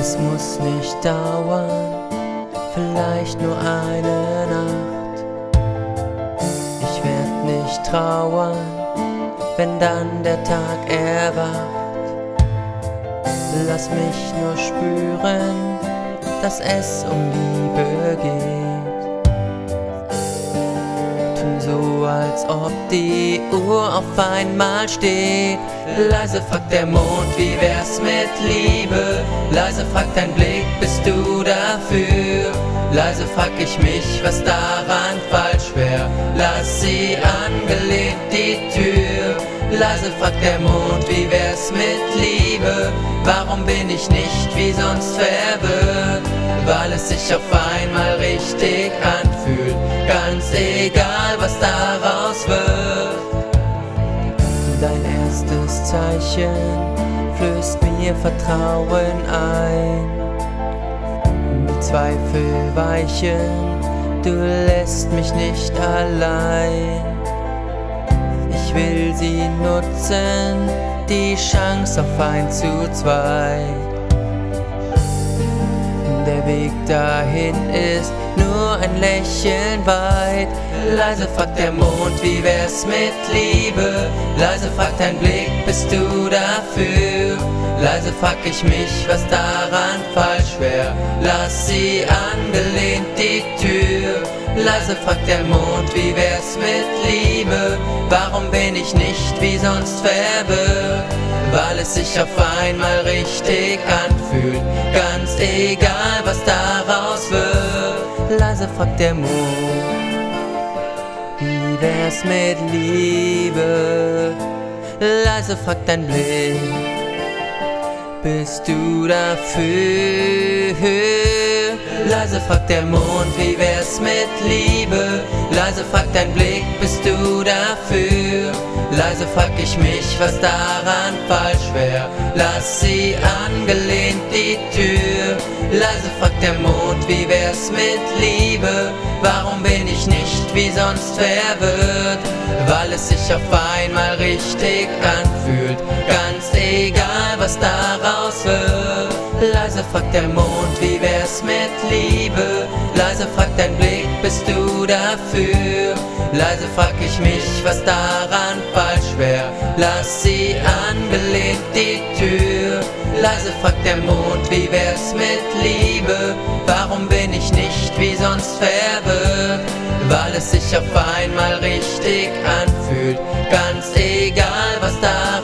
Es muss nicht dauern, vielleicht nur eine Nacht. Ich werd nicht trauern, wenn dann der Tag erwacht. Lass mich nur spüren, dass es um Liebe geht. Tun so, als ob die Uhr auf einmal steht. Leise fragt der Mond, wie wär's mit Liebe? Leise fragt dein Blick, bist du dafür? Leise frag ich mich, was daran falsch wär. Lass sie angelehnt die Tür. Leise fragt der Mond, wie wär's mit Liebe? Warum bin ich nicht wie sonst verwirrt? Weil es sich auf einmal richtig anfühlt, ganz egal, was daraus wird. Dein erstes Zeichen flößt mir Vertrauen ein. Die Zweifel weichen, du lässt mich nicht allein. Ich will sie nutzen, die Chance auf 1:2. Der Weg dahin ist nur ein Lächeln weit. Leise fragt der Mond, wie wär's mit Liebe? Leise fragt dein Blick, bist du dafür? Leise frag ich mich, was daran falsch wär. Lass sie angelehnt die Tür. Leise fragt der Mond, wie wär's mit Liebe? Warum bin ich nicht wie sonst verwirrt? Weil es sich auf einmal richtig anfühlt, ganz egal, was daraus wird. Leise fragt der Mond, wie wär's mit Liebe? Leise fragt dein Blick, bist du dafür? Leise fragt der Mond, wie wär's mit Liebe? Leise fragt dein Blick, bist du dafür? Leise frag ich mich, was daran falsch wär. Lass sie angelehnt die Tür. Leise fragt der Mond, wie wär's mit Liebe? Warum bin ich nicht wie sonst verwirrt? Weil es sich auf einmal richtig anfühlt, ganz egal, was daraus wird. Leise fragt der Mond, wie wär's mit Liebe? Leise fragt dein Blick, bist du dafür? Leise frag ich mich, was daran falsch wär. Lass sie angelehnt die Tür. Leise fragt der Mond, wie wär's mit Liebe? Warum bin ich nicht wie sonst verwirrt? Weil es sich auf einmal richtig anfühlt, ganz egal, was da